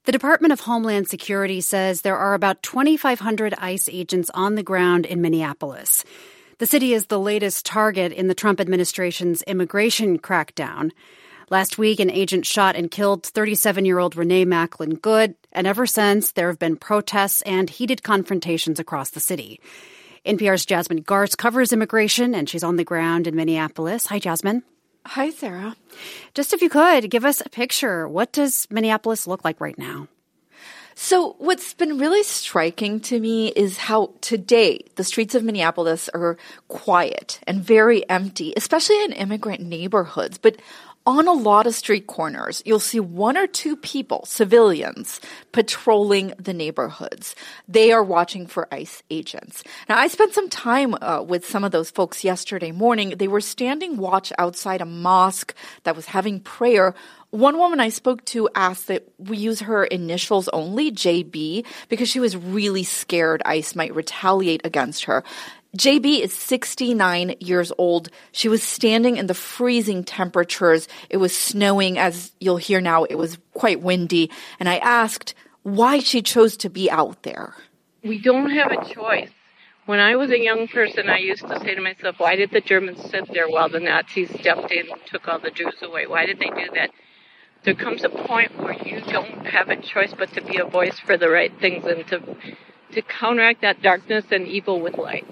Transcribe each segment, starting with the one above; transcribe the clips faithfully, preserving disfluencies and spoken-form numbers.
The Department of Homeland Security says there are about twenty-five hundred ICE agents on the ground in Minneapolis. The city is the latest target in the Trump administration's immigration crackdown. Last week, an agent shot and killed thirty-seven-year-old Renee Macklin Good, and ever since, there have been protests and heated confrontations across the city. N P R's Jasmine Garsd covers immigration, and she's on the ground in Minneapolis. Hi, Jasmine. Hi, Sarah. Just if you could, give us a picture. What does Minneapolis look like right now? So what's been really striking to me is how today the streets of Minneapolis are quiet and very empty, especially in immigrant neighborhoods. But on a lot of street corners, you'll see one or two people, civilians, patrolling the neighborhoods. They are watching for ICE agents. Now, I spent some time uh, with some of those folks yesterday morning. They were standing watch outside a mosque that was having prayer. One woman I spoke to asked that we use her initials only, J B, because she was really scared ICE might retaliate against her. J B is sixty-nine years old. She was standing in the freezing temperatures. It was snowing, as you'll hear now. It was quite windy. And I asked why she chose to be out there. We don't have a choice. When I was a young person, I used to say to myself, why did the Germans sit there while the Nazis stepped in and took all the Jews away? Why did they do that? There comes a point where you don't have a choice but to be a voice for the right things and to to counteract that darkness and evil with light.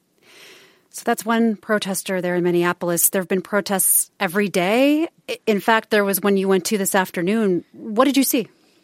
So that's one protester there in Minneapolis. There have been protests every day. In fact, there was one you went to this afternoon. What did you see?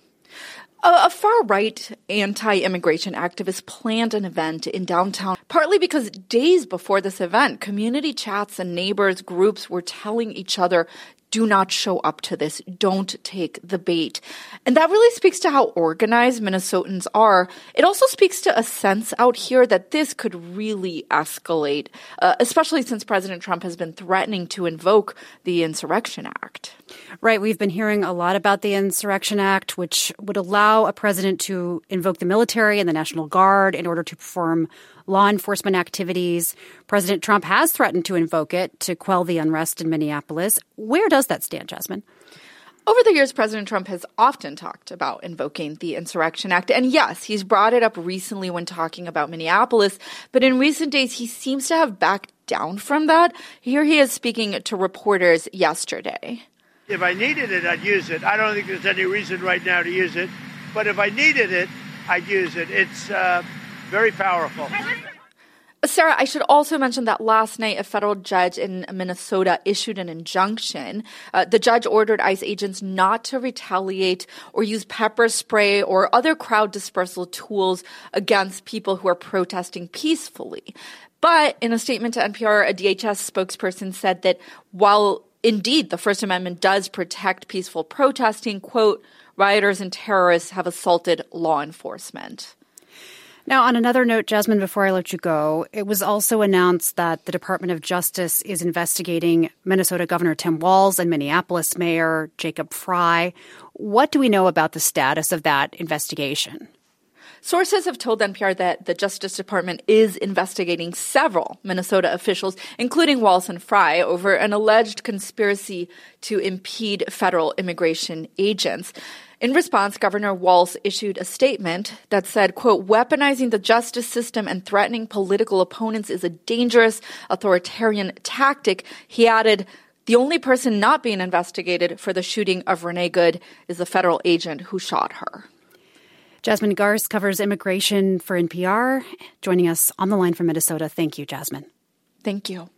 A far-right anti-immigration activist planned an event in downtown, partly because days before this event, community chats and neighbors groups were telling each other, do not show up to this. Don't take the bait. And that really speaks to how organized Minnesotans are. It also speaks to a sense out here that this could really escalate, uh, especially since President Trump has been threatening to invoke the Insurrection Act. Right. We've been hearing a lot about the Insurrection Act, which would allow a president to invoke the military and the National Guard in order to perform law enforcement activities. President Trump has threatened to invoke it to quell the unrest in Minneapolis. Where does that stand, Jasmine? Over the years, President Trump has often talked about invoking the Insurrection Act. And yes, he's brought it up recently when talking about Minneapolis. But in recent days, he seems to have backed down from that. Here he is speaking to reporters yesterday. If I needed it, I'd use it. I don't think there's any reason right now to use it. But if I needed it, I'd use it. It's uh, very powerful. Sarah, I should also mention that last night a federal judge in Minnesota issued an injunction. Uh, the judge ordered ICE agents not to retaliate or use pepper spray or other crowd dispersal tools against people who are protesting peacefully. But in a statement to N P R, a D H S spokesperson said that while indeed the First Amendment does protect peaceful protesting, quote, rioters and terrorists have assaulted law enforcement. Now, on another note, Jasmine, before I let you go, it was also announced that the Department of Justice is investigating Minnesota Governor Tim Walz and Minneapolis Mayor Jacob Frey. What do we know about the status of that investigation? Sources have told N P R that the Justice Department is investigating several Minnesota officials, including Walz and Frey, over an alleged conspiracy to impede federal immigration agents. In response, Governor Walz issued a statement that said, quote, weaponizing the justice system and threatening political opponents is a dangerous authoritarian tactic. He added, the only person not being investigated for the shooting of Renee Good is the federal agent who shot her. Jasmine Garsd covers immigration for N P R, joining us on the line from Minnesota. Thank you, Jasmine. Thank you.